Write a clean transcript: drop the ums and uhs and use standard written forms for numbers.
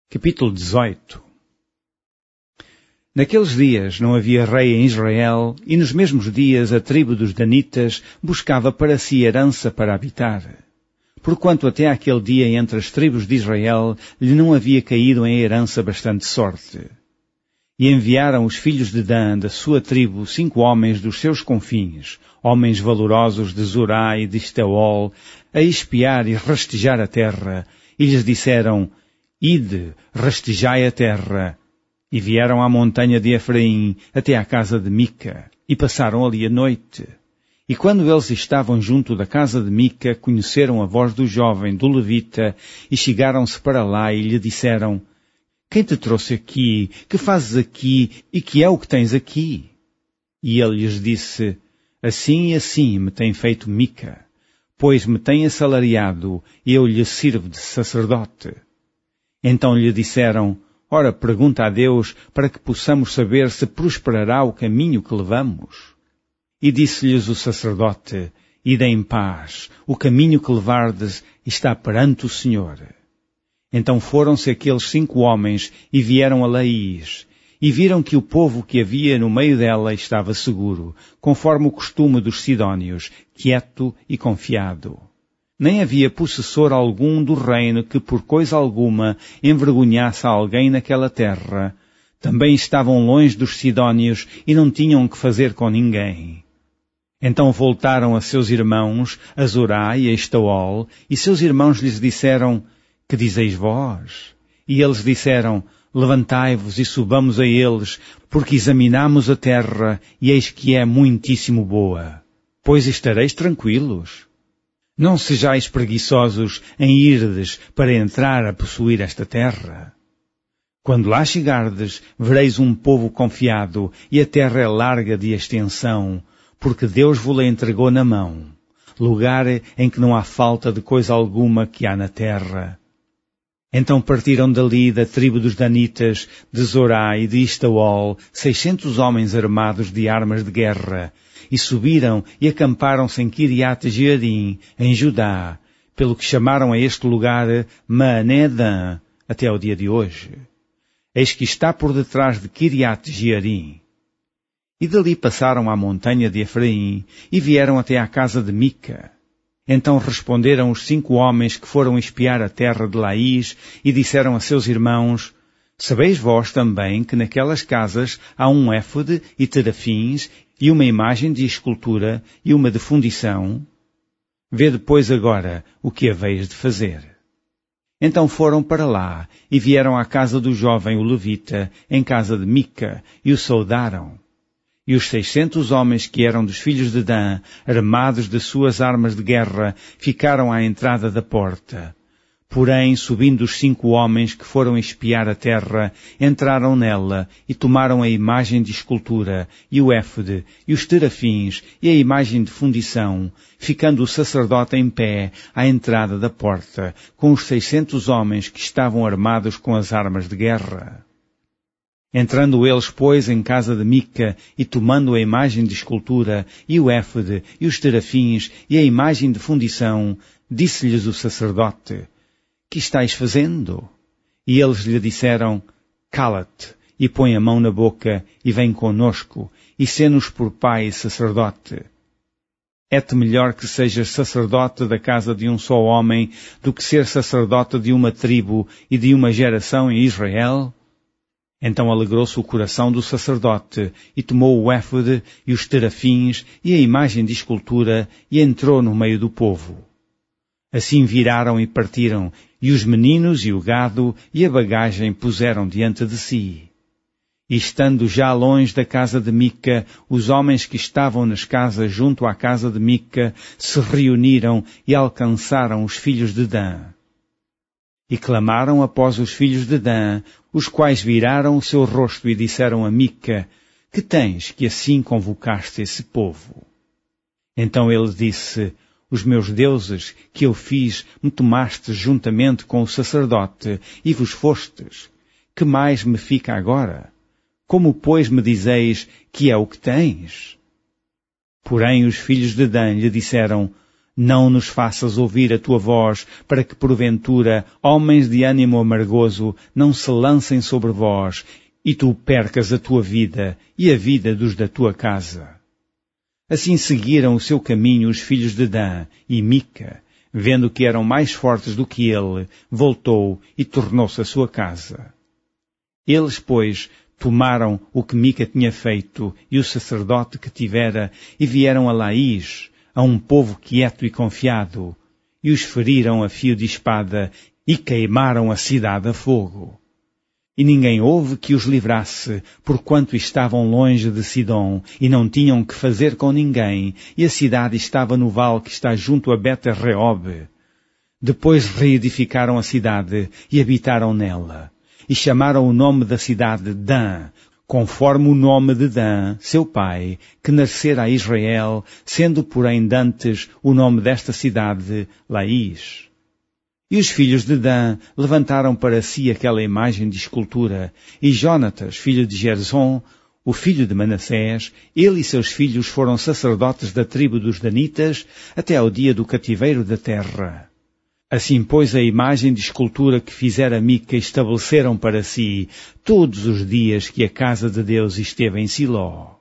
Capítulo 18. Naqueles dias não havia rei em Israel, e nos mesmos dias a tribo dos Danitas buscava para si herança para habitar. Porquanto até aquele dia entre as tribos de Israel lhe não havia caído em herança bastante sorte. E enviaram os filhos de Dan da sua tribo 5 homens dos seus confins, homens valorosos de Zorá e de Estaol, a espiar e rastejar a terra, e lhes disseram: Ide, rastejai a terra. E vieram à montanha de Efraim até à casa de Mica, e passaram ali a noite. E quando eles estavam junto da casa de Mica, conheceram a voz do jovem, do levita, e chegaram-se para lá e lhe disseram: Quem te trouxe aqui? Que fazes aqui? E que é o que tens aqui? E ele lhes disse: Assim e assim me tem feito Mica, pois me tem assalariado, e eu lhe sirvo de sacerdote. Então lhe disseram: Ora, pergunta a Deus para que possamos saber se prosperará o caminho que levamos. E disse-lhes o sacerdote: Ide em paz, o caminho que levardes está perante o Senhor. Então foram-se aqueles 5 homens e vieram a Laís, e viram que o povo que havia no meio dela estava seguro, conforme o costume dos sidónios, quieto e confiado. Nem havia possessor algum do reino que por coisa alguma envergonhasse alguém naquela terra. Também estavam longe dos sidónios e não tinham que fazer com ninguém. Então voltaram a seus irmãos, a Zorá e a Estaol, e seus irmãos lhes disseram: Que dizeis vós? E eles disseram: Levantai-vos e subamos a eles, porque examinamos a terra, e eis que é muitíssimo boa. Pois estareis tranquilos. Não sejais preguiçosos em irdes para entrar a possuir esta terra. Quando lá chegardes, vereis um povo confiado, e a terra é larga de extensão, porque Deus vos-la entregou na mão, lugar em que não há falta de coisa alguma que há na terra. Então partiram dali da tribo dos Danitas, de Zorá e de Estaol, 600 homens armados de armas de guerra, e subiram e acamparam-se em Quiriate-Jearim, em Judá, pelo que chamaram a este lugar Maané-Dan, até ao dia de hoje. Eis que está por detrás de Quiriate-Jearim. E dali passaram à montanha de Efraim, e vieram até à casa de Mica. Então responderam os 5 homens que foram espiar a terra de Laís, e disseram a seus irmãos: Sabeis vós também que naquelas casas há um éfode e terafins, e uma imagem de escultura, e uma de fundição? Vede, pois, agora o que haveis de fazer. Então foram para lá, e vieram à casa do jovem o levita, em casa de Mica, e o saudaram. E os 600 homens que eram dos filhos de Dan, armados de suas armas de guerra, ficaram à entrada da porta. Porém, subindo os 5 homens que foram espiar a terra, entraram nela e tomaram a imagem de escultura, e o éfode, e os terafins, e a imagem de fundição, ficando o sacerdote em pé à entrada da porta, com os 600 homens que estavam armados com as armas de guerra. Entrando eles, pois, em casa de Mica, e tomando a imagem de escultura, e o éfode, e os terafins, e a imagem de fundição, disse-lhes o sacerdote: Que estáis fazendo? E eles lhe disseram: Cala-te, e põe a mão na boca, e vem conosco, e sê-nos por pai e sacerdote. É-te melhor que sejas sacerdote da casa de um só homem, do que ser sacerdote de uma tribo e de uma geração em Israel? Então alegrou-se o coração do sacerdote, e tomou o éfode, e os terafins, e a imagem de escultura, e entrou no meio do povo. Assim viraram e partiram, e os meninos e o gado e a bagagem puseram diante de si. E estando já longe da casa de Mica, os homens que estavam nas casas junto à casa de Mica se reuniram e alcançaram os filhos de Dan. E clamaram após os filhos de Dan, os quais viraram o seu rosto e disseram a Mica: Que tens que assim convocaste esse povo? Então ele disse: Os meus deuses que eu fiz me tomastes juntamente com o sacerdote e vos fostes. Que mais me fica agora? Como, pois, me dizeis que é o que tens? Porém os filhos de Dan lhe disseram: Não nos faças ouvir a tua voz, para que porventura homens de ânimo amargoso não se lancem sobre vós, e tu percas a tua vida e a vida dos da tua casa. Assim seguiram o seu caminho os filhos de Dan, e Mica, vendo que eram mais fortes do que ele, voltou e tornou-se à sua casa. Eles, pois, tomaram o que Mica tinha feito e o sacerdote que tivera, e vieram a Laís, a um povo quieto e confiado, e os feriram a fio de espada, e queimaram a cidade a fogo. E ninguém houve que os livrasse, porquanto estavam longe de Sidom, e não tinham que fazer com ninguém, e a cidade estava no vale que está junto a Bet-Reob. Depois reedificaram a cidade, e habitaram nela, e chamaram o nome da cidade Dan, conforme o nome de Dan, seu pai, que nascera a Israel, sendo porém dantes o nome desta cidade Laís. E os filhos de Dan levantaram para si aquela imagem de escultura, e Jonatas, filho de Gerzon, o filho de Manassés, ele e seus filhos foram sacerdotes da tribo dos Danitas até ao dia do cativeiro da terra. Assim, pois, a imagem de escultura que fizera Mica estabeleceram para si todos os dias que a casa de Deus esteve em Siló.